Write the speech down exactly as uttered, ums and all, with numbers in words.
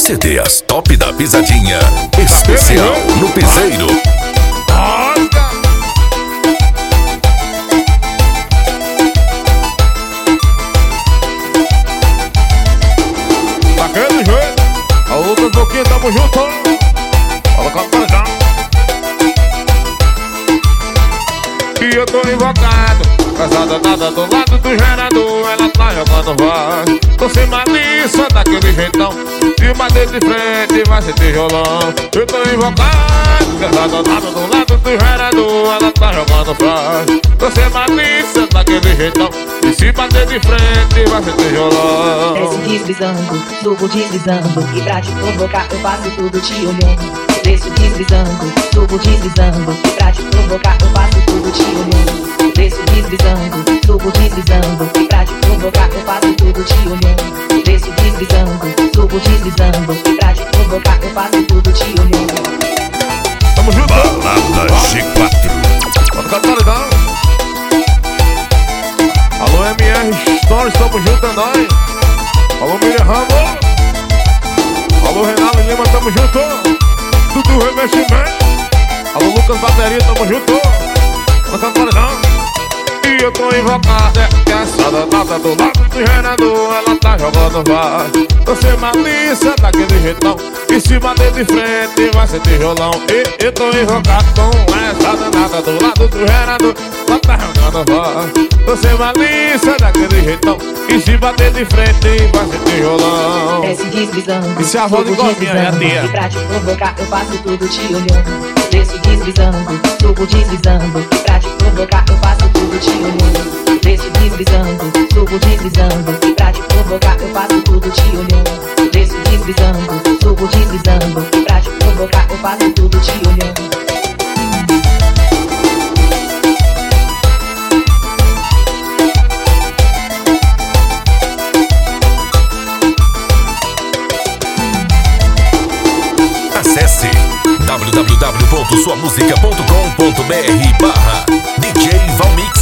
C D As Top da Pisadinha, especial no Piseiro. Daquele jeito, a Lucas Boquinha, tamo junto. Fala com a paredão. E eu tô invocado, casada nada do lado do gerador. Ela tá jogando vai, tô sem malícia daquele jeitão. E uma dedo de frente vai ser tijolão. Eu tô invocado, casada nada do lado do gerador. Ela tá jogando vai, tô sem malícia daquele jeitão. E se bater de frente vai ser tijolão. Desce deslizando, subo deslizando. E pra te provocar eu faço tudo te olhando. Desço deslizando, subo deslizando. E pra te provocar eu faço tudo te olhando. Desço deslizando, subo deslizando. E pra te provocar eu faço tudo te olhando. Desço deslizando, subo deslizando. E pra te provocar eu faço tudo te olhando. Tamo junto. Balada G quatro. Bota com a paredão. Alô M R Stories, tamo junto, é nóis. Alô Miriam Ramos. Alô Renato Lima, tamo junto. Dudu Revestimento. Alô Lucas Bateria, tamo junto. Bota com a paredão. E eu tô invocado, é que essa danada do lado do gerador. Ela tá jogando vai, tô sem malícia daquele jeitão. E se bater de frente vai ser tijolão. E eu tô invocado com essa danada do lado do gerador. Ela tá jogando vai, tô sem malícia daquele jeitão. E se bater de frente vai ser tijolão. Desce deslizando, e se a avó de Gominha é a tia. E pra te provocar eu faço tudo te olhando. Desço deslizando, subo deslizando. E pra te provocar eu faço tudo te olhando. Desço deslizando, subo deslizando. E pra te provocar eu faço tudo te olhando. Desço deslizando, subo deslizando. E pra te provocar eu faço tudo te olhando. Acesse w w w ponto sua música ponto com ponto b r barra D J Valmix.